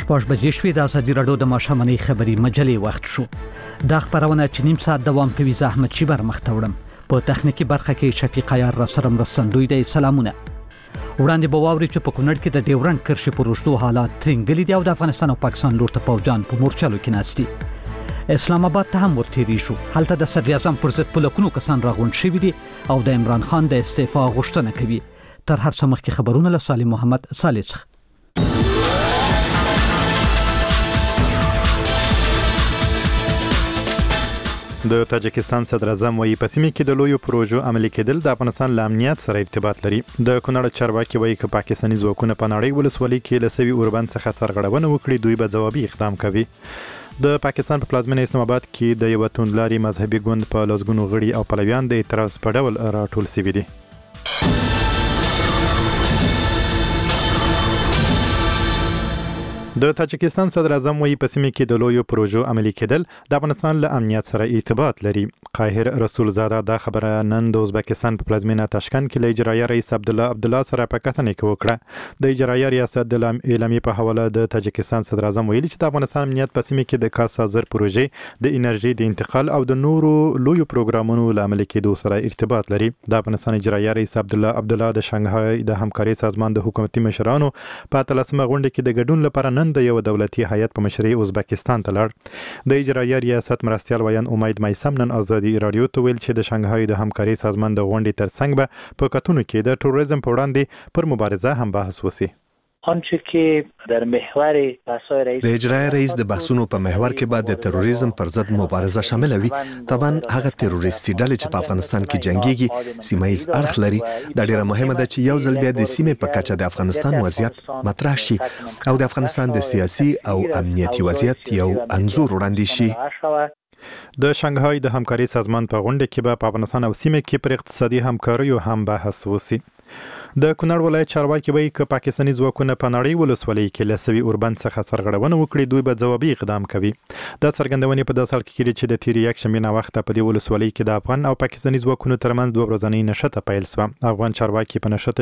شپږ بجې شوې د ازادي راډیو د ماشوماني خبري مجلې وخت شو. دا خبرونه چې نیم ساعت دوام کوي زحمت شي برمخته وړم. په تخنیکی برخه کې شفیق عیار را سره مرستندوی دی. سلامونه. وړاندې به واوري چې په کونړ کې د ډیورنډ کرښې پروژو حالات ترنګلي دي او د افغانستان او پاکستان لور ته پوځیان په مورچلو کې ناستي. اسلام آباد ته هم ورتېری شو. هلته د صدر اعظم پر ضد په لکونو کسان راغونډ شوي دي او د عمران خان د استعفا غوښتنه کوي. تر هر څه مخکې خبرونه له صالح محمد صالح څخه. د تاجکستان صدر اعظم وايي په سیمه کې د لویو پروژو عملي کېدل د افغانستان له امنیت سره ارتباط لري. د کونړ چارواکي وايي چې پاکستاني ځواکونه په نړۍ ولسوالۍ کې له سوي اوربند څخه سرغړونه وکړي دوی به ځوابي اقدام کوي. د پاکستان په پلازمینه اسلام آباد کې د یو توندلاري مذهبي ګوند په لسګونو غړي او پلویان د اعتراض په ډول راټول شوي دي. د تاجکستان صدر اعظم وايي په سیمه کې د لویو پروژو عملي کېدل د افغانستان له امنیت سره ارتباط لري. قاهر رسول زاده دا خبره نن د ازبکستان په پلازمینه تاشکند کې له اجرایي رئیس عبدالله سره په کتنه کې وکړه. د اجرایي ریاست د اعلامیې په حواله د تاجکستان صدر اعظم ویلي چې د افغانستان امنیت په سیمه کې د کاسازر پروژې د انرژي د انتقال او د نورو لویو پروګرامونو له عملي کېدو سره ارتباط لري. د افغانستان اجرایي رئیس عبدالله د شانګهای د همکاري سازمان د حکومتي مشرانو په 13مه غونډه کې د ګډون لپاره نن د یو دولتي هیئت په مشرۍ ازبکستان ته لاړ. د اجرایي ریاست مرستیال ویان امید مایسم نن ازادي رادیو ته ویل چې د شانګهای د همکاري سازمان د غونډې ترڅنګ به په کتونو کې د تروریزم په وړاندې پر مبارزه هم بحث وشي. آنچه که در محور بحث‌های رئیس د اجرایي رئیس د بحثونو په محور کې بعد د تروریزم پر ضد مبارزه شامل وي. طبعا هغه تروریستي ډلې چې په افغانستان کې جنگيږي سیمایي اړخ لري. دا ډیره مهمه ده چې یو ځل بیا د سیمې په کچه د افغانستان وضعیت مطرح شي او د افغانستان د سیاسي او امنیتي وضعیت یو انځور وړاندې شي. د شانګهای د همکاري سازمان په غونډه کې به په افغانستان او سیمه کې پر اقتصادي همکاریو هم بحث وشي. د کونړ ولایت چارواکي وایي چې پاکستاني ځواکونه په نړۍ ولسوالۍ کې له سوي اوربند څخه سرغړونه وکړي دوی به ځوابي اقدام کوي. دا څرګندونې په داسې حال کې کېږي چې د تیر یکشنبې نه وخته په دې ولسوالۍ کې د افغان او پاکستاني ځواکونو ترمنځ دوه ورځنۍ نښته پیل شوه. افغان چارواکي وایي په نښته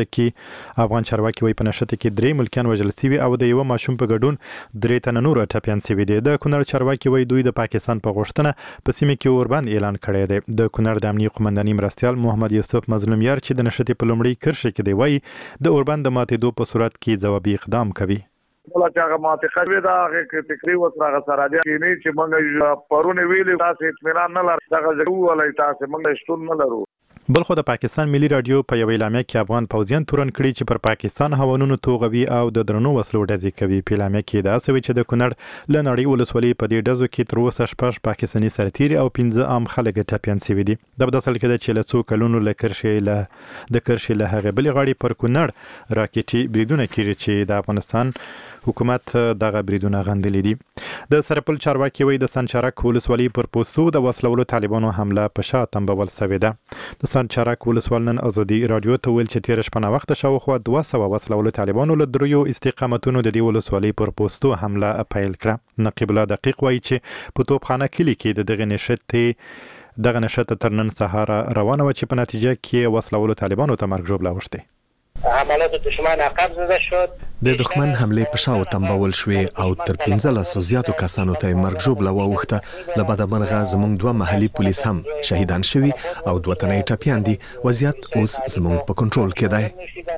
کې 3 ملکیان وژل شوي او د یو ماشوم په ګډون 3 تنه نور ټپیان شوي دي. د کونړ چارواکي وایي دوی د پاکستان په غوښتنه په سیمه کې اوربند اعلان کړی دی. د کونړ د امنیه قومنداني مرستیال محمد یوسف مظلومیار چې د نښتې په لومړۍ کرښه کې دی وایي د اوربند د ماتېدو په صورت کې ځوابي اقدام کوي. ولا چې هغه ماته خبره ده هغه فکری وسره سره دي نه چې موږ پرونه ویلې تاسو اطمینان نه لرئ دا غوښتل ولای تاسو موږ شتون نه لرو. بلخو د پاکستان ملي رادیو په یو اعلامیه کې افغان پوځیان تورن کړي چې پر پاکستان هوانونو توغوي او د درنو وسلو ډزې کوي. په اعلامیه کې دا سوي چې د کونړ له نړۍ ولسوالۍ په دې ډزو کې تر اوسه 6 پاکستاني سرتیري او 15 عام خلک ټپیان شوي دي. د بداسل کې چې له څو کلونو له کرښې له هغه بل غاړي پر کونړ راکټي بریدونه کیږي چې د افغانستان حکومت دغه بریدونه غندلې دي. د سرپل چارواکي وایي د سنچارک ولسوالۍ پر پوستو د وسلوالو طالبانو حمله په شا تنبول شوې ده. د سنچارک ولسوال نن ازادي رادیو ته ویل چې تیر شپه وخت شاوخوا 200 وسلوالو طالبانو له دریو استقامتونو د دې ولسوالۍ پر پوستو حمله پیل کړه. نقیب الله دقیق وایي چې په توپخانه کلی کې دغه نشته تر نن سهار روانه و چې په نتیجه کې وسلوالو طالبانو ته مرګ ژوبله وشته. حملات دشمن عقب زده شد. د دښمن حمله په شاو تنبول شوې او تر 15 زیاتو کسانو ته مرګ ژوبله واوښته. له بده مرغه زموږ 2 محلي پولیس هم شهیدان شوي او 2 تنه ټپیان دي. وضعیت اوس زموږ په کنټرول کې دی.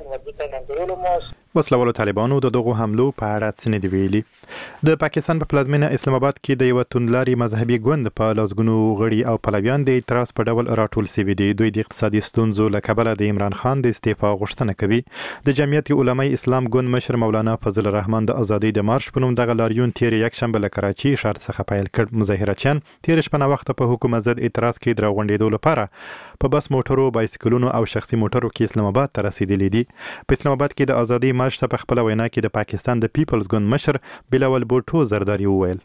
وسلوالو طالبانو د دغه حملو په اړه څه نه دی ویلي. د پاکستان په پلازمینه اسلام آباد کې د یو توندلاري مذهبي ګوند په لسګونو غړي او پلویان د اعتراض په ډول راټول شوي دي. دوی د اقتصادي ستونزو له کبله د عمران خان د استعفا غوښتنه کوي. د جمعیت علماء اسلام ګوند مشر مولانا فضل الرحمن د ازادۍ د مارش په نوم دغه لاریون تیر یکشنبه له کراچي ښار څخه پیل کړ. مظاهرچیان تیر شپه وخت په حکومت ضد اعتراض کې دراغونډېدو لپاره په بس موټرو، بایسکلونو او شخصي موټرو کې اسلام آباد ته رسیدلي دي. په اسلام آباد کې د ازادۍ مارش ته په خپل وینا کې د پاکستان د پیپلز ګوند مشر بلاول بوټو زرداری وویل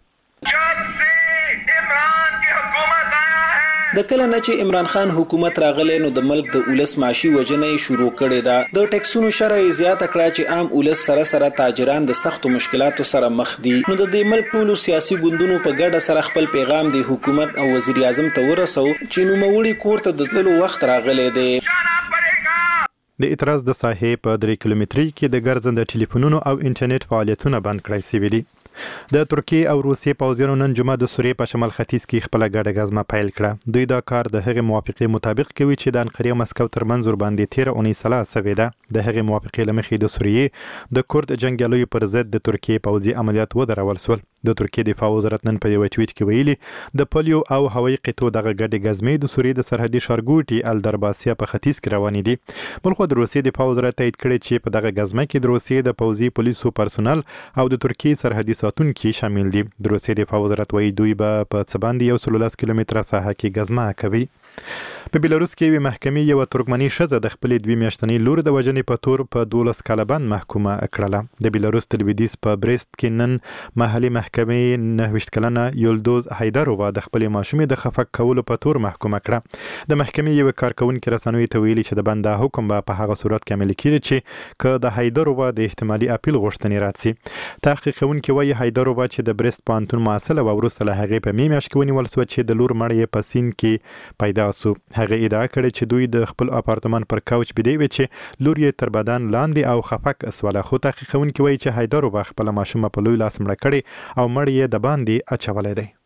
د کله نه چې عمران خان حکومت راغلی نو د ملک د اولس معاشي وجنه شروع کړې ده. د ټیکسونو شرع زیاته کړه چې عام اولس سره تاجران د سختو مشکلاتو سره مخ دي. نو د دې ملک ټولو سیاسي ګوندونو په ګډه سره خپل پیغام د حکومت او وزیر اعظم ته ورسو چې نوموړي کور ته د تللو وخت راغلی دی. د اعتراض د ساحې په 3 کیلومتري کې د ګرځنده ټلیفونونو او انټرنیټ فعالیتونه بند کړای شوي دي. د ترکیه او روسیې پوځیانو نن جمعه د سوریې په شمال ختیځ کې خپل ګډه غزمه پیل کړه. دوی دا کار د هغې موافقې مطابق کوي چې د انقرې او مسکو ترمنځ ورباندې 13 اونۍ سلا سوې ده. د هغې موافقې له مخې د سوریې د کورد جنګیالیو پر ضد د ترکیې پوځي عملیات ودرول شول. د ترکیې دفاع وزارت نن په یو ټویټ کې ویلي د پولیو او هوایي قطو دغه ګډې غزمې د سوریې د سرحدي ښارګوټي الدرباسیا په ختیځ کې روانې دي. بلخو د روسیې دفاع وزارت تایید کړی چې په دغه غزمه کې د روسیې د پوځي پولیسو پرسونل او د ترکیې سرحدي ساتونکي شامل دي. د روسیې دفاع وزارت وایي دوی به په څه باندې 113 کیلومتره ساحه کې غزمه کوي. په بلاروس کې یوه محکمې یوه ترکمني ښځه د خپلې 2 میاشتنۍ لور د وژنې په تور په 12 کاله بند محکومه کړله. د بلاروس تلویدیز په بریست کې نن محلي محکمې 29 کلنه یولدوز هایدرووا د خپلې ماشومې د خفق کولو په تور محکومه کړه. د محکمې یوه کارکونکي رسنیو ته ویلي چې د بند حکم به په هغه صورت کې عملي کیږي چې که د هایدرووا د احتمالي اپیل غوښتنې راسي. تحقیق کوونکي وایي هایدرووا چې د بریست پوهنتون محصله و وروسته له هغې په میاشت کې ونیول شوه چې د لور مړی یې په سیند کې پیدا شو. هغه ادعا کړې چې دوی د خپل اپارتمان پر کوچ بيدې وي چې لور یې تر بدن لاندې او خفق اسوله. خو تحقیق کوونکي وایي چې هایدرووا خپل ماشومه په لوی لاس مړه کړې او مړی یې د باندې اچولې دی.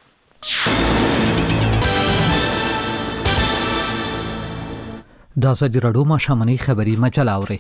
دا ازادي راډیو ماښامنۍ خبري مجله اوري.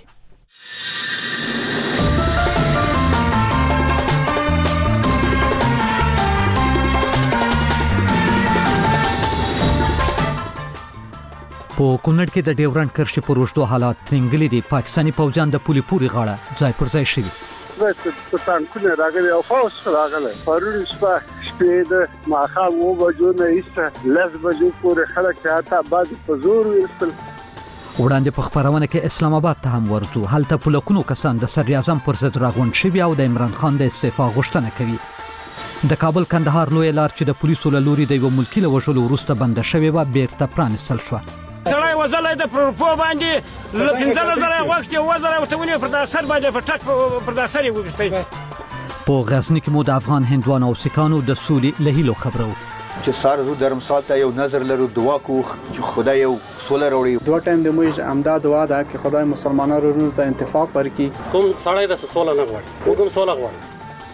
په کونړ کې د ډیورنډ کرښې پر اوږدو حالات ترنګلي دي. پاکستاني پوځیان د پولې پورې غاړه ځای پر ځای شوي. په تانکونه راغلي او فوس راغلي پرون شپه د ماښام 9 بجو نه ایسته 10 بجو پورې خلک حتی بعد په زور ویستل. وړاندې په خبرونه کې اسلام آباد ته هم ورځو. هلته په لکونو کسان د صدر اعظم پر ضد راغونډ شوي او د عمران خان د استعفا غوښتنه کوي. د کابل کندهار لوی لار چې د پولیسو له لوري د یو ملکی له وژلو وروسته بنده شوې و بیرته پرانیستل شوه. سړی وزلای د پروپو باندې ل 15000 وخت یو وزره وتونی پر داسر باندې په ټک پر داسر یې وګستای. په غزنی کې مو د افغان هندوانو او سیکانو د سولې له هیلو خبرو چې سار رو درمسال ته یو نظر لرو دعا کو چې خدای یو سوله وروړي. دوه ټایم د موږ امدا دعا ده چې خدای مسلمانانو ته انتفاق ورکړي. کوم سړی د سوله نه غواړي کوم سوله غواړي.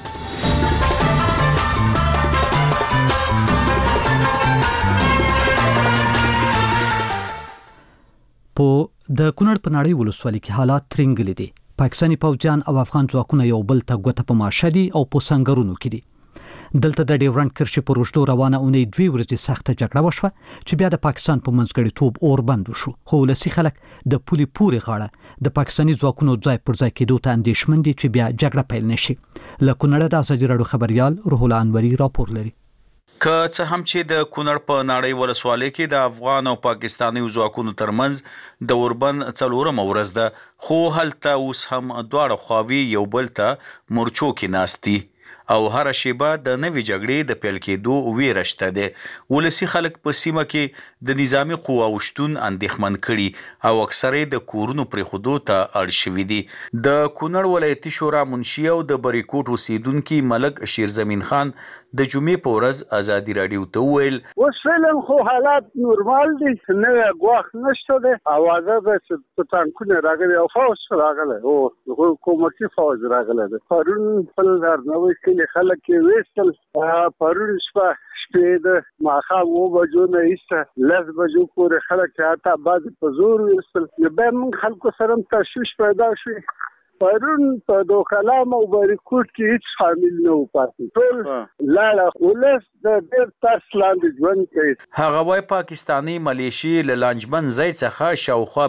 په د کونړ په نړۍ ولسوالۍ کې حالات ترنګلي دي. پاکستاني پوځیان او افغان ځواکونه یو بل ته ګوته په ماشه دي او په سنگرونو کې دي. دلته د ډیورنډ کرښې پر اوږدو روانه اونۍ 2 ورځې سخته جګړه وشوه چې بیا د پاکستان په منځګړیتوب اور بند وشو. خو ولسي خلک د پولې پورې غاړه د پاکستاني ځواکونو ځای پر ځای کېدو ته اندېښمن دي چې بیا جګړه پیل نشي. له کونړه د ازادي راډیو خبريال روح الله انوري راپور لري. که څه هم چې د کونړ په نړۍ ولسوالۍ کې د افغان او پاکستاني ځواکونو ترمنځ د اوربند 4 ورځ ده، خو هلته اوس هم دواړه خواوې یو بل ته مورچو کې ناستي او هر شیبه د نوې جګړې د پیل کېدو ویره شته ده. ولسي خلک په سیمه کې د نظامی قواو شتون اندېښمن کړي او اکثره د کورونو پرېښودو ته اړ شوي دي. د کونړ ولایتي شورا منشي او د بریکوټ اوسیدونکي ملک شیرزمین خان د جمعې په ورځ ازادي راډیو ته وویل اوس فعلا خو حالات نورمال دي، نه غواخ نشته ده. اوازه ده چې تانکونه راغلي او فوز راغلی او حکومتي فوز راغلی ده. پرون خپل درنوي کلي خلک یې ویستل. پرون شپه د ماښام 9 بجو نه ایسته 10 بجو پورې خلک حتی بعد په زور ویستل. بیا موږ خلکو سره تشویش پیدا شو. پرون په دوکلام او بریکوټ کې هیڅ شامل نه و پاتې. ټول لاړه ولس د ډېر ترس لاندې ژوند کوي. هغه وايي پاکستاني ملیشي له لانجمن ځای څخه شاوخوا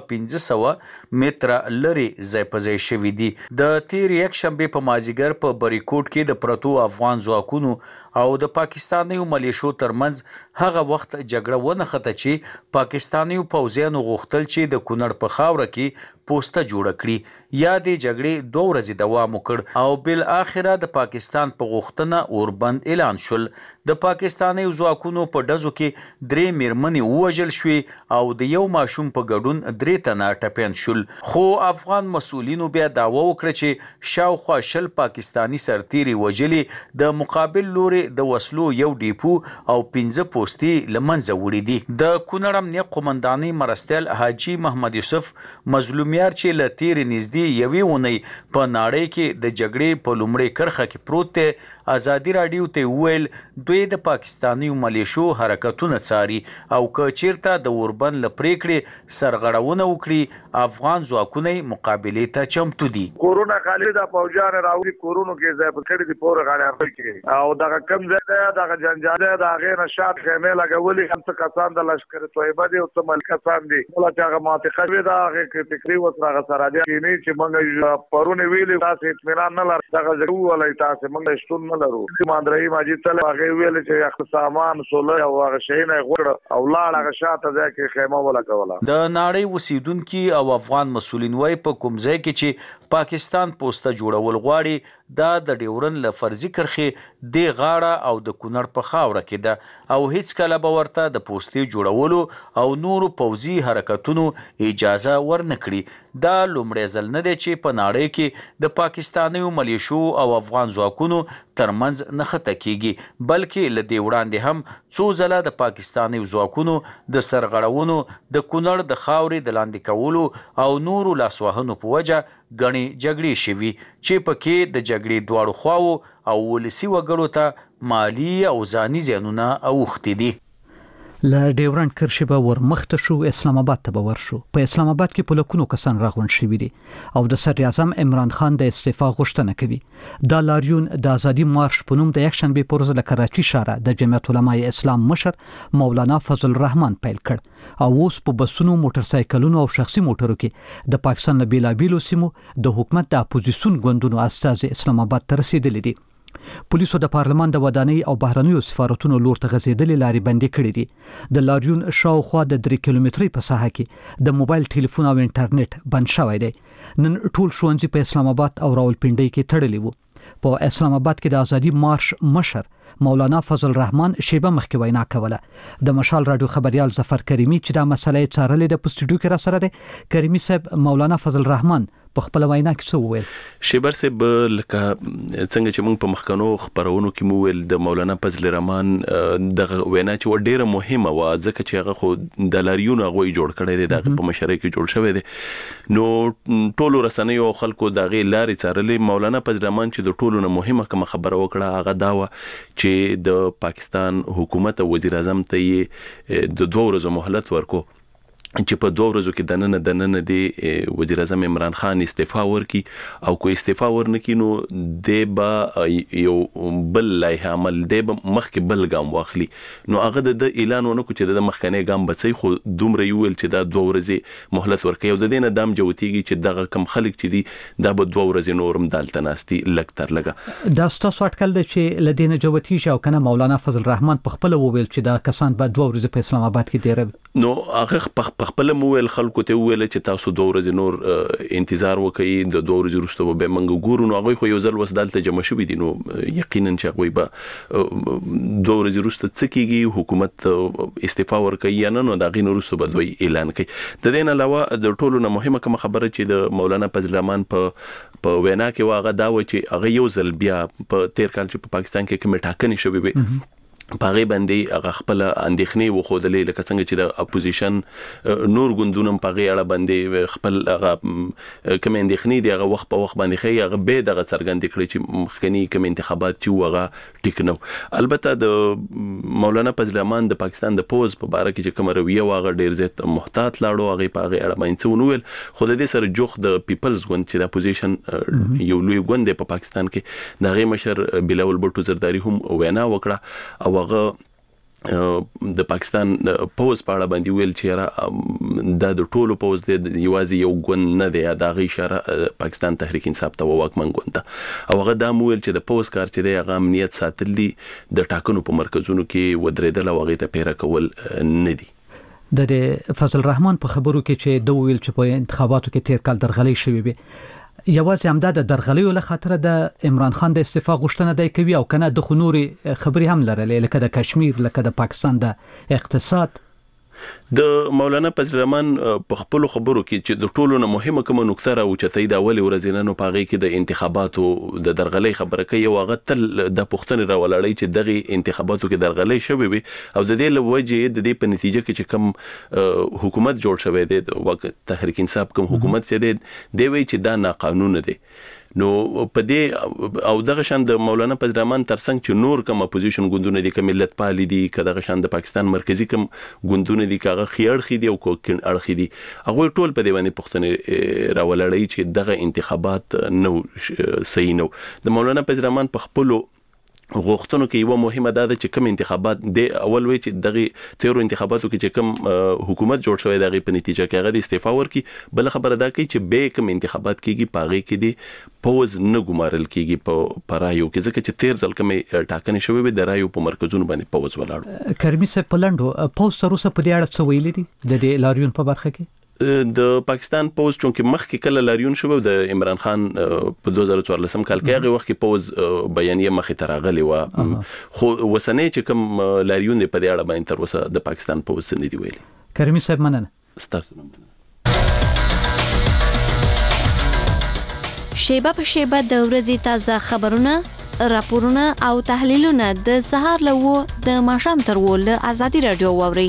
1500 متره لري ځای په ځای شوي دي. د تیر یک شنبې په مازیګر په بریکوټ کې د پرتو افغان ځواکونو او د پاکستاني ملیشو ترمنځ هغه وخت جګړه ونښته چې پاکستاني پوځیانو غوښتل چې د کونړ په خاوره کې پوسټه جوړه کړي. یا د جګړې 2 ورځې دوام وکړ او بل اخره د پاکستان په غوښتنه اوربند اعلان شول. د پاکستاني ځواکونو په ډزو کې 3 میرمنې ووژل شوې او د یو ماشوم په ګډون 3 تنه ټپیان شول. خو افغان مسؤلینو بیا دعوه وکړه چې شاوخوا 10 پاکستاني سرتیري وژلي، د مقابل لوري د وسلو یو ډیپو او 15 پوستې لمنځه وړي دي. د کونړ امنیه قومندانۍ مرستیال حاجی محمد یوسف مظلوم شومیار چې له تیرې نږدې یوې اونۍ په نړۍ کې د جګړې په لومړۍ کرښه کې پروت دی، ازادي راډیو ته وویل دوی د پاکستاني ملیشو حرکتونه څاري او که چیرته د اوربند له پریکړې سرغړونه وکړي افغان ځواکونه مقابلې ته چمتو دي. کورونا کالي د پوجان راوړي کورونو کې ځای په کړي دي پوره غاړه کې او دا کم ځای دی دا جنجال دی دا غیر نشاط خیمه لګولي هم څه کسان د لشکر طیبه دي او څه ملکسان دي ولا چې هغه منطقه وي دا هغه فکری وسره سره دي چې موږ پرونه ویلي تاسو اطمینان نه لرئ دا ضرور ولای تاسو موږ شتون نه لرو. ماندري ماجد تل هغه ویل چې اخ سامان سولې او هغه شي نه غوړ او لاړ هغه شاته ځکه خیمه ولا کوله. د نړۍ اوسیدونکو او افغان مسؤلین وای په کوم ځای کې چې پاکستان پوسټه جوړول غواړي دا د ډیورن ل فرضي کرخې د غاړه او د کونړ په خاوره کې ده او هیڅ کله به ورته د پوسټې جوړولو او نورو پوځي حرکتونو اجازه ورنکړي. دا لومړی ځل نه دی چې په نړۍ کې د پاکستاني ملیشو او افغان ځواکونو ترمنځ نښته کیږي بلکې له دې وړاندې هم څو ځله د پاکستاني ځواکونو د سرغړونو د کونړ د خاورې د لاندې کولو او نورو لاسوهنو په وجه غني جګړې شوي چې پکې د جګړې دواړو خواو او ولسی وګړو ته مالی او ځاني زیانونه اوښتي دي. له ډیورنډ کرښې به ورمخته شو اسلام آباد ته به ورشو. په اسلام آباد کې په لکونو کسان راغونډ شوي دي او د صدر اعظم عمران خان د استعفا غوښتنه کوي. دا لاریون د ازادي مارش په نوم د یکشنبه په ورځ له کراچي ښاره د جمعیت علماء اسلام مشر مولانا فضل الرحمن پیل کړ او اوس په بسونو موټر سایکلونو او شخصي موټرو کې د پاکستان له بیلابیلو سیمو د حکومت د اپوزیسیون ګوندونو استازي اسلام آباد ته رسیدلي دي. پولیسو د پارلمان د ودانۍ او بهرنیو سفارتونو لور ته غځېدلې لارې بندي کړې دي. د لاریون شاوخوا د 3 کیلومترۍ په ساحه کې د موبایل ټلیفون او انټرنیټ بند شوی دی. نن ټول ښوونځي په اسلام آباد او راولپنډۍ کې تړلي وو. په اسلام آباد کې د ازادي مارش مشر مولانا فضل الرحمن شیبه مخکې وینا کوله. د مشال رادیو خبريال ظفر کریمی چې دا مسله څارلې د پستډیو کې را سره دی. کریمی صاحب مولانا فضل الرحمن په خپل وینا کې څه وویل؟ شیبر صاحب لکه څنګه چې موږ په مخکنو خبرونو کې مو ویل د مولانا فضل الرحمن د وینا چې ډیره مهمه و ځکه چې هغه خو د لاریون غوي جوړ کړی دی د په مشرۍ کې جوړ شوی دی نو ټولو رسنیو او خلکو دغه لارې څارلې. مولانا فضل الرحمن چې د ټولو نه مهمه کوم خبره وکړه هغه دا و چې د پاکستان حکومت او وزیر اعظم ته د 2 ورځو مهلت ورکو چې په 2 ورځو کې دننه دی وزیر اعظم عمران خان استعفا ورکي او کوئی استعفا ورنکي نو د با یو بل لایحه عمل د مخکې بل ګام واخلي. نو هغه د اعلان ونکو چې د مخکنی ګام بچي خو دومره یول چې دا 2 ورځې مهلت ورکي او د دینه دام جوتیږي چې دغه کم خلک چې دي دا به 2 ورځې نورم دالته ناستي لکتر لګه. دا ستاسو اټکل دی چې لدینه جوتیږي او کنه مولانا فضل الرحمن په خپل وویل چې دا کسان به 2 ورځې په اسلام آباد کې دی نو هغه خپل مویل خلکو ته ویل چې تاسو 2 ورځې نور انتظار وکړئ د 2 ورځې وروسته به موږ ګورو. نو هغه خو یو ځل وسدالته جمع شوي دي نو یقینا چې هغه به 2 ورځې وروسته څه کیږي حکومت استعفا ورکړي یا نه نو دا غي وروسته به دوی اعلان کوي. د دې نه علاوه د ټولو نه مهمه کوم خبره چې د مولانا فضل الرحمن په وینا کې واغه دا و چې هغه یو ځل بیا په 13 کال چې په پاکستان کې کوم ټاکنې شوې وي پاغي باندې هغه خپل اندېښنې وخودلې لکه څنګه چې د اپوزیشن نور ګوندونو پاغي اړه باندې خپل هغه کوم اندېښنې دی هغه وخت په وخت باندې خي هغه به دغه څرګند کړي چې مخکنی کوم انتخابات چې هغه ټیک نو. البته د مولانا فضل الرحمن د پاکستان د پوز په باره کې چې کوم رویه واغه ډیر زیات محتاط لاړو هغه پاغي اړه باندې څونول خو د دې سره جوخ د پیپلز ګوند چې د اپوزیشن یو لوی ګوند په پاکستان کې دغه مشر بلاول بټو زرداری هم وینا وکړه او هغه د پاکستان پوز په اړه باندې ویل چې د ټولو پوز د یوازې یو ګوند نه دی دا غي اشاره پاکستان تحریک انصاف ته واکمن ګوند او هغه دا مویل چې د پوز کار چې دی هغه امنیت ساتل دي د ټاکنو په مرکزونو کې ودرېدل او هغه ته پیره کول نه دي. د فضل الرحمن په خبرو کې چې دوه ویل چې په انتخاباتو کې 13 کال درغلي شوی وي یوازې همدا د درغلیو له خاطر د عمران خان د استعفا غوښتنه دی کوي او کنه د خنوري خبري هم لرلې لکه د کشمیر لکه د پاکستان د اقتصاد د مولانا فضل الرحمن په خپل خبرو کې چې د ټولو نه مهمه کومه نقطه را اوچتې د اول ورځې نو پاغي کې د انتخاباتو د درغلې خبره کوي او هغه تل د پښتنې را ولړی چې دغه انتخاباتو کې درغلې شوې وي او د دې لوجه د دې په نتیجه کې چې کوم حکومت جوړ شوی دی د وخت تحریک انصاف کوم حکومت چې دی وی چې دا ناقانونه دی نو په دې او دغه شان د مولانا فضل الرحمن ترڅنګ چې نور کوم اپوزیشن ګوندونه دي کوم ملت پالي دي کداغه شان د پاکستان مرکزی کوم ګوندونه دي کاغه خيار خې دي او کوکن اړخې دي هغه ټول په دې باندې پښتنه راولړی چې دغه انتخابات نو صحیح نو د مولانا فضل الرحمن په خپل غوښتنو کې یو مهمه ده چې کوم انتخابات د اول وی چې دغه تیرو انتخاباتو کې چې کوم حکومت جوړ شوی دغه په نتیجه کې هغه د استعفا ورکي بل خبره ده چې به کوم انتخابات کېږي پاغي کې دي پوز نه ګمارل کېږي په پرایو کې ځکه چې تیر ځل کوم ټاکنې شوی وي د رایو په مرکزونو باندې پوز ولاړ کرمی سه پلندو پوز تر اوسه په دې اړه څه ویلي دي د دې لاریون په برخه کې د پاکستان پوز چونکه مخکې کله لاریون شوی د عمران خان په 2014 کال کې هغه وخت کې پوز بیانیه مخې تراغلی و خو وسنه چې کوم لاریون په دې اړه باندې تر اوسه د پاکستان پوز نه دی ویلي کرمی صاحب مننه ستاسو شیبه په شیبه د ورځې تازه خبرونه راپورونه او تحلیلونه د سهار له د ماښام تر ول ازادي رادیو ووري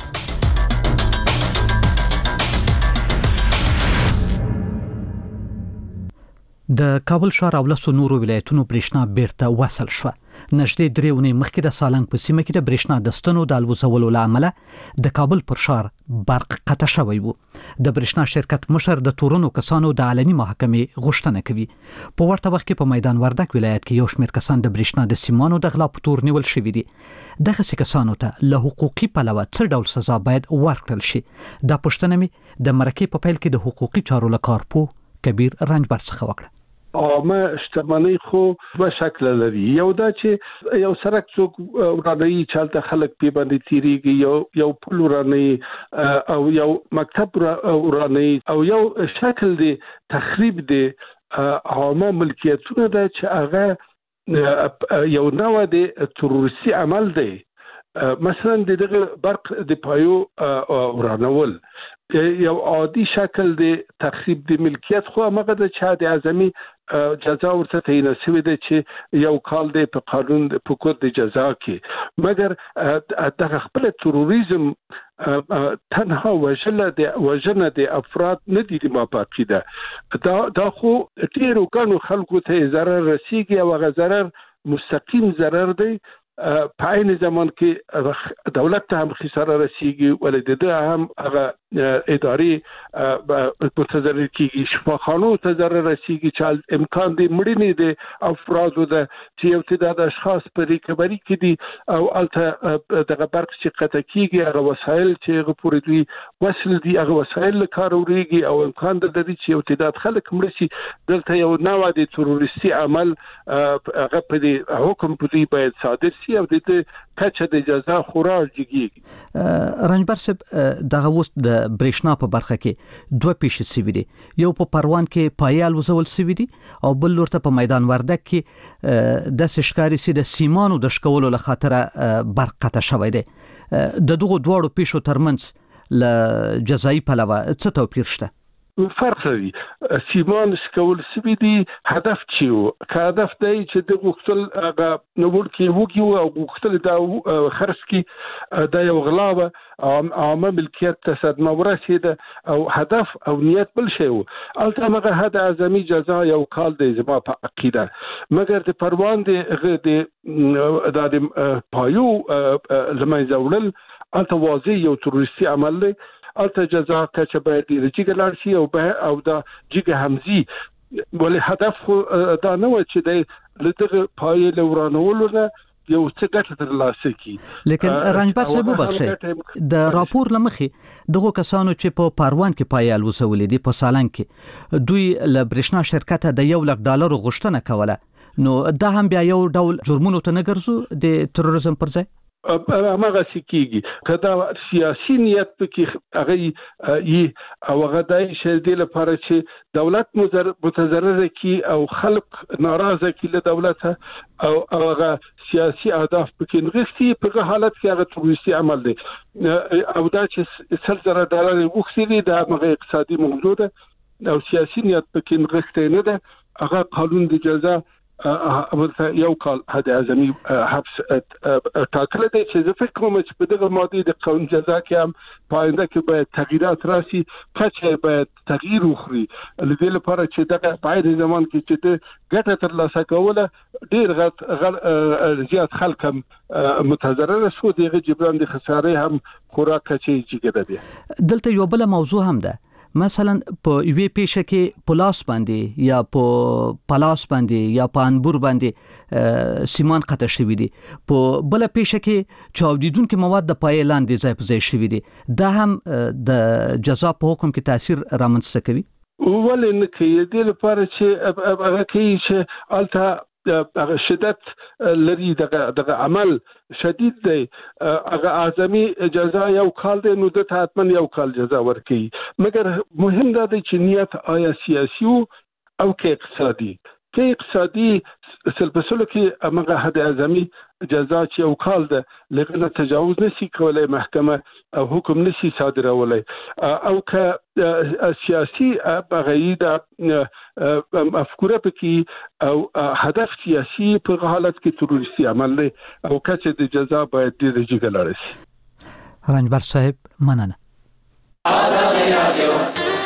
د کابل ښار او لسو نورو ولایتونو برېښنا بیرته وصل شوه. نږدې 3 اونۍ مخکې د سالنګ په سیمه کې د برېښنا د ستنو د الوزولو له امله د کابل پر ښار برق قطع شوی و. د برېښنا شرکت مشر د تورنو کسانو د علني محاکمې غوښتنه کوي. په ورته وخت کې په میدان وردګ ولایت کې یو شمېر کسان د برېښنا د سیمانو د غلا په تور نیول شوي دي. دغه کسانو ته له حقوقي پلوه څه ډول سزا باید ورکړل شي؟ دا پوښتنه مې د مرکې په پیل کې د حقوقي چارو له کارپوه کبیر رنجبر څخه وکړه. عامه شتمنۍ خو په شکل لري. یو دا چې یو سرک څوک ورانوي چالت خلک په باندې تیریږي یو پل ورانوي او یو مکتب ورانوي او یو شکل دی تخریب دی عامه ملکیتونه ده چې هغه یو نوع دی تروریستي عمل دی. مثلا دغه برق د پایو ورانول یو عادي شکل دی تخریب د ملکیت خو هغه د چا د اعظمي جزا ورته تعین شوی دی چې یو کال دی په قانون په کود د جزا کې مګر دغه خپل تروریزم تنها وجنه د افراد نه دي ما باقی ده دا خو ډیرو کانو خلکو ته ضرر رسیږي او هغه ضرر مستقیم ضرر دی. په عین زمان کې دولت ته هم خساره رسیږي ولې د هم هغه اداري متضرر کیږي شفاخانو ته ضرر رسیږي چې امکان دی مړینې دي افرادو ده چې یو تعداد اشخاص په ریکوري کې دي او الته دغه برق چې قطع کیږي هغه وسایل چې هغه پورې دوی وصل دي هغه وسایل له کار وریږي او امکان د دې چې یو تعداد خلک مړ شي. دلته یو نوع د تروریستي عمل هغه په دې حکم په دې باید صادر شي او د کچه د جزا خورا جګیږي. رنجبر صاحب دغه اوس د برېښنا په برخه کې دوه پیښې شوي دي. یو په پروان کې پایال وزول شوي دي او بل ورته په میدان وردګ کې د سشکاري سي د سیمانو د شکولو له خاطره برق قطع شوی دی. د دغه دوړو پیښو ترمنځ ل جزایي پلوه څه توپیر شته؟ فرق لري. سیمان سکول سوي دي هدف چې که هدف دی چې د غوښتل هغه نور کې وګیو او غوښتل دا خرڅ کې دا یو غلا عامه ملکیت ته صدمه ورسېده او هدف او نیت بل شی و. البته هغه حد اعظمي جزا یو کال دی زما په عقیده مګر د پروان د پایو لمنځه وړل البته واضح یو تروریستي عمل دی. البته جزا کچه باید جګه لاړ شي او دا جګه همزي ولې هدف خو دا نه و چې د لدغه پای له ورانولو نه یو څه ګټه ترلاسه کی. لیکن رنجبر صاحب وبخښئ د راپور لمخې دغه کسانو چې په پروان کې پایال وسولې دي په سالنګ کې دوی له برېښنا شرکت د $1,00,000 غوښتنه کوله نو دا هم بیا یو ډول جرمونو ته نه ګرځو د تروریزم پر ځای؟ هغه سکیږي کدا سیاسي نیت پکې هغه او هغه دای شه د لپاره چې دولت متضرر کی او خلق ناراضه کی له دولت او هغه سیاسي اهداف پکې نغښتي په حالت کې هغه تروریستي عمل دی او دا چې $100 وخت دی دا هغه اقتصادي موضوع ده او سیاسي نیت پکې نغښتي نه ده هغه قانون د جزا یو کال حد اعظمي حبس ټاکل دی چې زه فکر کوم چې په دغه ماده د قانون جزا کې هم پاینده کې باید تغییرات راسي کچه باید تغییر وخوري لدې لپاره چې دغه باید زمان کې چې د ګټه ترلاسه کوله ډیر زیات خلک هم متضرر شو دغه جبران د خسارې هم خوراک کچې جګه ده. دلته یو بل موضوع هم ده مثلا په یوې پیښه کې پلاس باندې یا په پلاس باندې یا په انبور باندې سیمان قطع شوی دي په بل پیښه کې چاودیدونکو مواد د پای لاندې ځای په ځای شوی دي دا هم د جزا په حکم کې تاثیر رامنځته کوي ولې نه کوي د لپاره چې هغه کوي چې الته شدت لري دغه عمل شدید دی هغه اعظمي جزا یو کال دی نو د حتما یو کال جزا ورکي مګر مهم دا دی چې نیت آیا سیاسي او کې اقتصادي سلبسلو کې هغه حد اعظمي جزا چې یو کال ده لکه تجاوز نشي کولای محکمه او حکم نشي صادرولای او که سیاسي بغیر افکار پکې او هدف سیاسي په حالت کې تروریستي عمل دی او کچه د جزا باید د جګلاري شي. رنجبر صاحب مننه. آزادی رادیو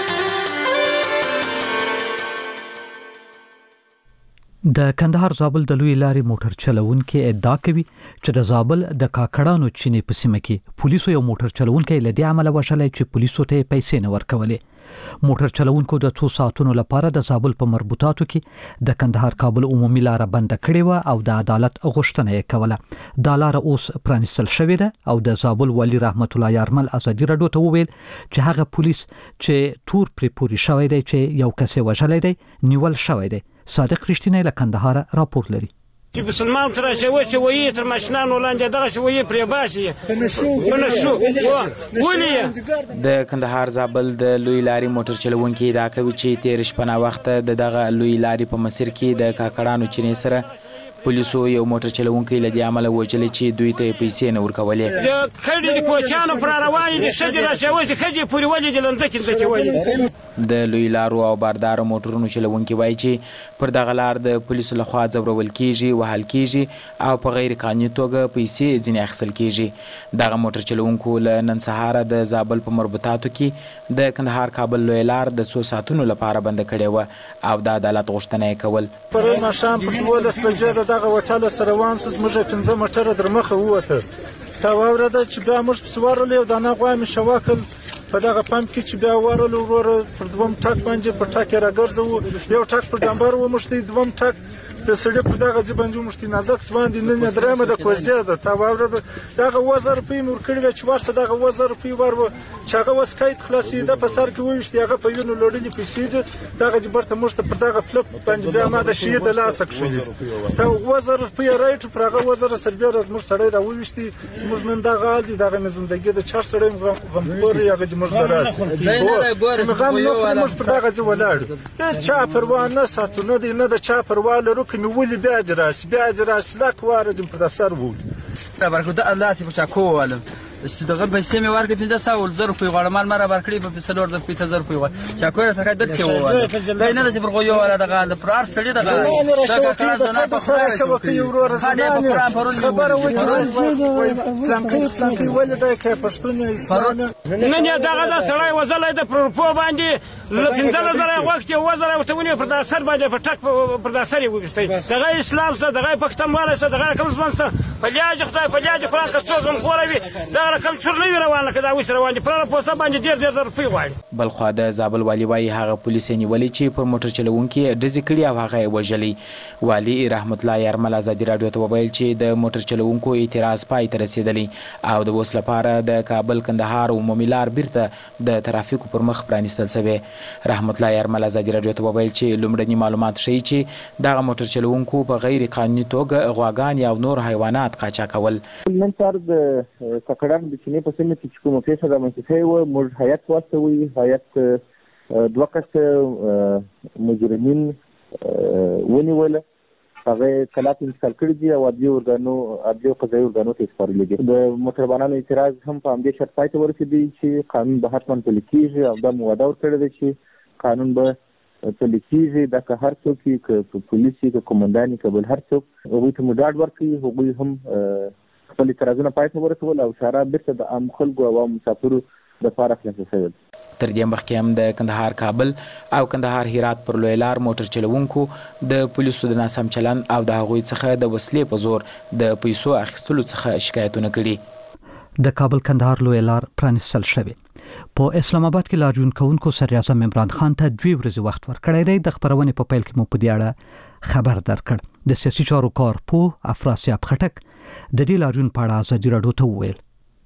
د کندهار زابل د لوی لارې موټر چلوونکو ادعا کوي چې د زابل د کاکړانو چینې په سیمه کې پولیسو یو موټر چلوونکو له دې عمله وشلای چې پولیسو ته پیسې نه ورکولې موټر چلوونکو د 2 ساعتونو لپاره د زابل په مربوطاتو کې د کندهار کابل عمومي لار بند کړې و او د عدالت غوښتنه یې کوله د لار اوس پرانیستل شوې ده او د زابل والی رحمت الله یارمل ازادي رادیو ته وویل چې هغه پولیس چې تور پری پوری شوی دی چې یو کس وژلې دی نیول شوی دی. صادق رښتینی له کندهار راپور لري. چې مسلمان تر شوی تر ماشنان ولاندې دغه شوی پرې باسي بنشو ولې د کندهار زابل د لوی لاري موټر چلوونکي دا کوي چې تیر شپه وخت دغه لوی لاري په مسیر کې د کاکړانو چینې سره پولیسو یو موټر چلوونکي له دې عمله وجلې چې دوی ته پیسې نه ورکولې د کډې د کوچانو پر روانې دي شګې راشوي چې کډې پورې ولې د لنځکې ولې د لوی لارو او باردار موټرونو چلوونکي وایي چې پر دغه لار د پولیسو لخوا ځورول کیږي وهل کیږي او په غیر قانوني توګه پیسې ځینې اخیستل کیږي دغه موټر چلوونکو له نن سهار د زابل په مربوطاتو کې د کندهار کابل لوی لار د 2 ساعتونو لپاره بند کړې و او د عدالت غوښتنه یې کول پرون ماښام په 12 بجې دغه وټاله سره وانس زموږ 15 موټر در مخه ووته تا واورده چې بیا موږ سوارل یو دانه غوا می شواکل په دغه پمپ کې چې بیا ورل ورور پر دوم ټاک باندې په ټاک راګرځو یو ټاک په ډمبر و مشتي دوم ټاک د سړي په دغه ځبنجو مشتي نازک باندې نه درامه د کوزه ده تا واورده دغه 1000 روپۍ مور کړی چې ورسره دغه 1000 روپۍ ورو چې هغه وسکایت خلاصي د په سر کې وښتي هغه په یونو لړلې پیسې دغه جبرته مشته په دغه فلپ باندې بیا ما د شي د لاس کښې تا 1000 روپۍ رایټ پر هغه 1000 سربیا زموږ سړی راوښتي زموږ نن دغه حال دي دغه زندګي د چار سړی غمخور یا زموږ راس غم نو موږ په دغه ځای ولاړ چا پروا نه ساتونه دي نه د چا پروا لرو کې ولې بیا جراس لک وارجم په سر وول دا برکو د الله سي په چا کوالم چې دغه پیسې مې ورکړې 1500 روپۍ غواړم مال مره ورکړې په 5000 روپۍ غواړم چا کوله سکه د کې وواله دا نه چې پر غویو ولا دغه د پر ارسلې دغه کله په سره شو کې ورور زمانه خبره وکړه ولې دا کې پښتون اسلام نه دغه د سړی وزلای د پروپو باندې 15000 وخت یو وزره وتونی پر د سر باندې په ټک پر د سر وګستای دغه اسلام سره دغه پښتون والا سره دغه کوم ځوان سره په لاج خدای په لاج قران کې څو غم خوروي دا واره کلچر نه وی روان کړه دا اوس روان دي پر پوسټ باندې ډیر روپۍ غواړي. بل خو د زابل والی وایي هغه پولیس نیولې چې پر موټر چلوونکي ډزې کړي او هغه وژلي. والی رحمت الله یارمل ازادي راډیو ته وویل چې د موټر چلوونکو اعتراض پای ته رسیدلی او د اوس لپاره د کابل کندهار عمومي لار بیرته د ترافیکو پر مخ پرانیستل شوی. رحمت الله یارمل ازادي راډیو ته وویل چې لومړني معلومات ښیي چې دغه موټر چلوونکو په غیر قانوني توګه غواګان یا نور حیوانات قاچاق کول. نن سهار د ککړان د چینې په سیمه کې کومه پیښه رامنځته شوې وه موږ هیات واستوي. هیات دوه کسه مجرمین ونیول هغه کلات انتقال کړي دي او عدلي قضایي ارګانو ته سپارلي دي. د موټروانانو اعتراض هم په همدې شرط پای ته ورسېدی چې قانون به حتما پلي کېږي او دا مو وعده ورکړې ده چې قانون به پلي کېږي. دا که هر څوک وي که پولیس وي که قومندان وي که بل هر څوک هغوی ته مو ډاډ ورکوي. هغوی هم خپل اعتراضونه پای ته ورسول او اشاره بیرته د عام خلکو او عام مسافرو لپاره خلاصه شوې. تر دې مخکې هم د کندهار کابل او کندهار هرات پر لوی لار موټر چلوونکو د پولیسو د ناسم چلند او د هغوی څخه د وسلې په زور د پیسو اخیستلو څخه شکایتونه کړي. د کابل کندهار لوی لار پرانیستل شوې. په اسلام آباد کې لاریون کوونکو صدر اعظم عمران خان ته 2 ورځې وخت ورکړی دی. د خبرونې په پیل کې مو په دې اړه خبر درکړ. د سیاسي چارو کارپوه افراسیاب خټک د دې لاریون په اړه ازادي راډیو ته وویل.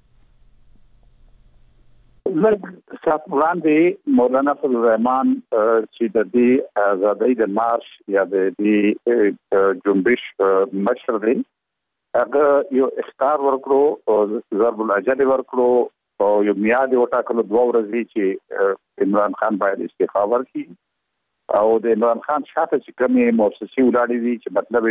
لږ ساعت وړاندې مولانا فضل الرحمن چې د دې آزادۍ د مارش یا د دې جنبش مشر دی هغه یو اختار ورکړو او ضرب الاجل ورکړو او یو میاد وټاکلو 2 ورځې چې عمران خان باید استعفا ورکړي او د عمران خان شاته چې کومې مؤسسې ولاړې دي چې مطلب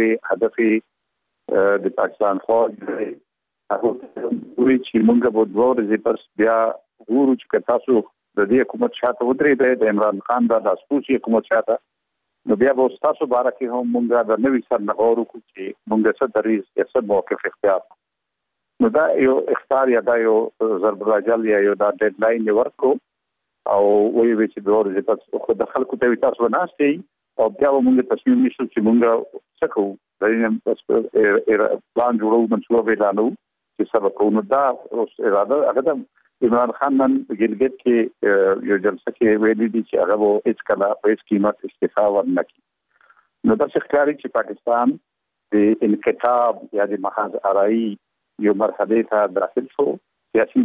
هدف د پاکستان فوج دی هغه وی چې موږ به 2 ورځې پس بیا ګورو چې تاسو د دې حکومت شاته ودرېږئ د عمران خان د داسپوسي حکومت شاته نو بیا به تاسو باره کې هم موږ د نوي سر نه غواړو چې موږ څه دریز یا څه موقف اختیار نو دا یو اختیار یا دا یو ضرب الاجل یا یو دا ډیډ لاین ورکو او وی چې 2 ورځې پس خو د خلکو ته تاسو وناستئ او بیا موږ تصمیم نیسو چې موږ څه کوو د دې پلان جوړو منصوبه اعلانو چې سبا کوو دا اراده هغه عمران خان نن ګلګت کې یو جلسه کې ویلي دي چې هغه وو هیڅ کله په هیڅ قیمت استعفا ورنکړي. نو دا ښکاري چې پاکستان د انقلاب یا د محاذ آرایی یو مرحله ته داخل شو. سیاسي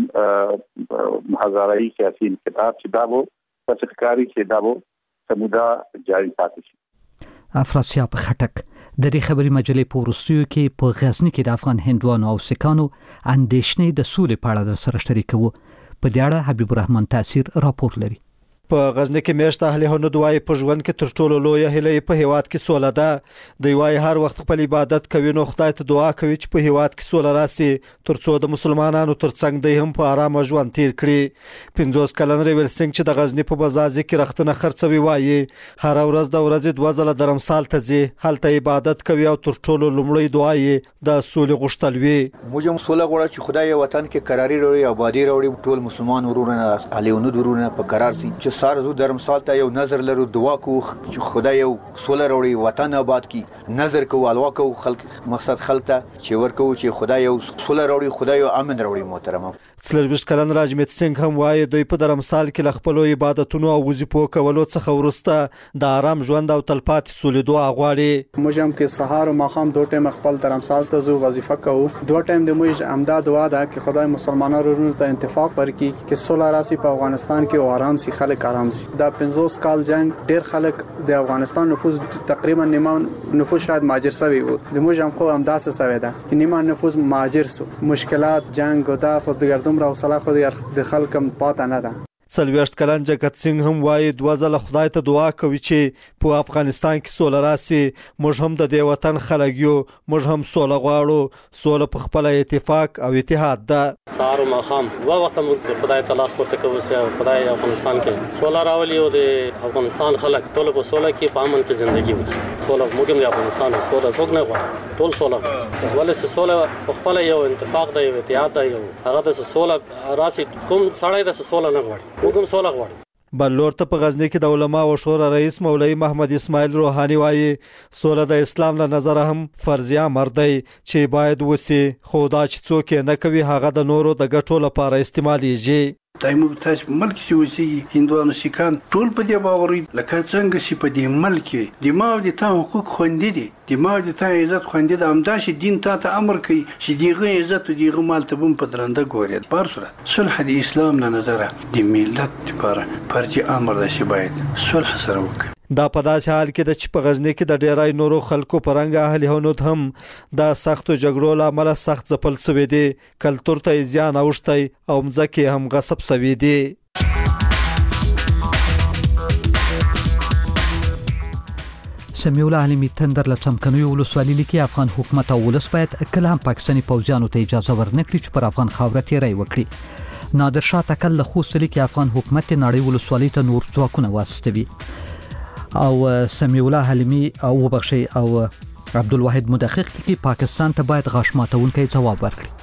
محاذ آرایی سیاسي انقلاب چې دا وو ښکاري چې دا وو سمودا جاری پاتې شي. افراسیاب خټک د دې خبري مجلې په وروستیو کې په غزنی کې د افغان هندوانو او سکانو اندېښنې د سولې په اړه سره شریکوو. په دې اړه حبیب الرحمن تاثیر راپور لري. په غزنی کې میاشت اهل هند دوای په ژوند کې تر ټولو لوی هیله په هیواد کې سوله ده. د وای هر وخت خپل عبادت کوي نو خدای ته دعا کوي چې په هیواد کې سوله راسي ترڅو د مسلمانانو ترڅنګ د هم په آرام ژوند تیر کړي. 50 کلن ریول سنگ چې د غزنی په بازار کې رختنه خرڅوي وایي هر ورځ د ورځې 2 ځله درمسال ته ځي هلته عبادت کوي او تر ټولو لومړی دعا یې د سولې غوښتل وي. موږ هم سوله غواړو چې خدای وطن کې قراري راوړي آبادی راوړي ټول مسلمان ورونه اهل هند ورونه په قرار سي چې سارزو درمسال ته یو نظر لرو دعا کو چې خدای یو سوله راوړي وطن آباد کی نظر کو الوا کو خلق مقصد خلته چې ورکو چې خدای یو سوله راوړي خدای یو امن راوړي. محترم څلور کلن راجمیت سنگ هم وایي دوی په درمسال کې خپل عبادتونو او وظیفو کولو څخه ورسته د آرام ژوند او تلپاتې سولې دعا غواړي. موږ هم کې سحر او ماښام 2 ټیم خپل درمسال ته زو وظیفه کوو 2 ټیم د موږ امدا دعا ده چې خدای مسلمانانو ته اتفاق ورکړي چې سوله راسي په افغانستان کې او آرام سي خلک آرام سي. دا 50 کال جنگ ډیر خلک د افغانستان نفوس تقریبا نیمه نفوس شاید مهاجر شوی وو د موږ هم خو همداسه شوی ده نیمه نفوس مهاجر سو مشکلات جنگ او دا خو د ګردوم را وصله خو د خلکم پاتې نه ده. 40 کلن جگت سنگ هم وایي 2 ځله خدای ته دعا کوي چې په افغانستان کې سوله راسي. موږ هم د دې وطن خلک یو موږ هم سوله غواړو. سوله په خپل اتفاق او اتحاد ده. سهار او ماښام 2 وخت موږ خدای تعالی سپورت کوو چې خدای افغانستان کې سوله راولي او د افغانستان خلک ټول په سوله کې په امن کې ژوندۍ وکړي. سوله موږ هم د افغانستان سوله څوک نه غواړي ټول سوله ولې سوله په خپل یو اتفاق دی یو اتحاد دی هغه د سوله راسي کوم سړی د سوله نه غواړي وګم سوله غواړي. بلور ته په غزنی کې د علما او شورا رئیس مولوی محمد اسماعیل روحانی وایي سوله د اسلام له نظر هم فرضیه امر دی چې باید وسی خو دا چې څوک نه کوي هغه د نورو د ګټو لپاره استعمالېږي. دایمو تاسو ملک سی وسی هندوانو سیکان ټول په دې باوري لکه څنګه چې په دې ملک د ما د تا حقوق خوندې دي د ما د تا عزت خوندې ده همدا چې دین ته امر کوي چې دیغه عزت او دیغه مال ته بم په درنده ګوري پر صورت صلح د اسلام نه نظر د ملت لپاره پرچې امر ده چې باید صلح سره وکړي. دا په داسې حال کې د چې په غزنی کې د ډیرای نورو خلکو پرنګ اهل هنود هم د سختو جګړو لامل سخت ځپل سوي دي کلتور ته زیان اوښتي او مځکه هم غصب سوي دي. سمیع الله علمی تندر لچمکنوي ولسوالۍ لیکي افغان حکومت او ولس باید کله هم پاکستاني پوځیانو ته اجازه ورنکړي چې پر افغان خاوره تیری وکړي. نادر شاه تکل له خوست لیکي افغان حکومت نړۍ ولسوالۍ ته نور ځواکونه واستوي او سمیع الله علمی او بخشي او عبدالواحد مدقق لیکي پاکستان ته باید غاښ ماتونکی ځواب ورکړي.